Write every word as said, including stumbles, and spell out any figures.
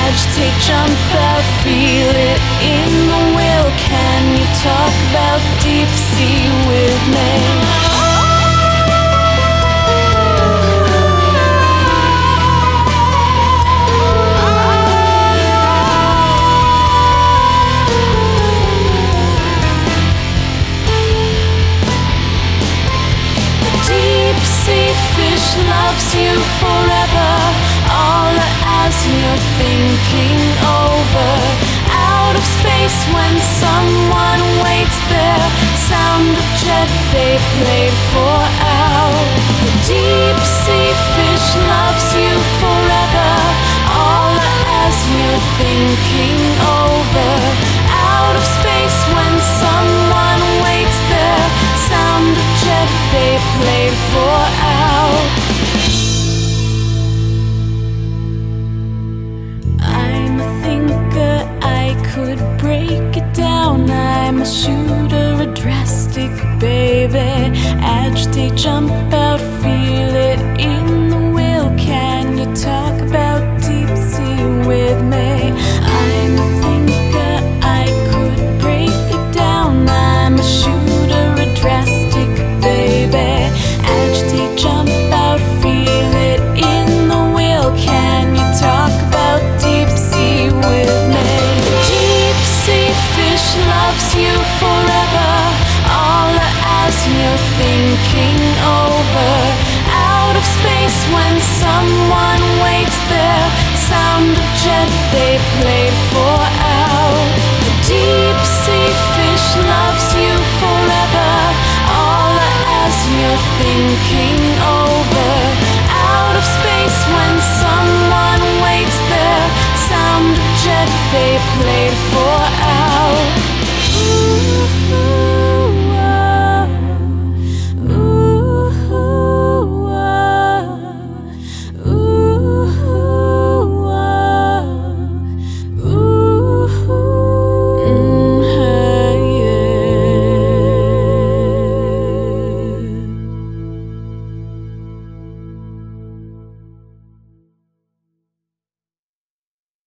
agitate, jump out, feel it in the will. Can you talk about deep sea with me? Loves you forever, all as you're thinking over. Out of space when someone waits there, sound of jet they played for out. The deep sea fish loves you forever, all as you're thinking over. Out of space when someone waits there, sound of jet they played for out. Could break it down. I'm a shooter, a drastic baby. Agitate, jump out, feel it in the will. Can you talk about deep sea with me? I'm a thinker, I could break it down. I'm a shooter, a drastic baby. Agitate, jump out, feel it in the will. Can you talk about deep sea with me? Loves you forever, all as you're thinking over. Out of space when someone waits there, sound of jet they played for out. The deep sea fish loves you forever, all as you're thinking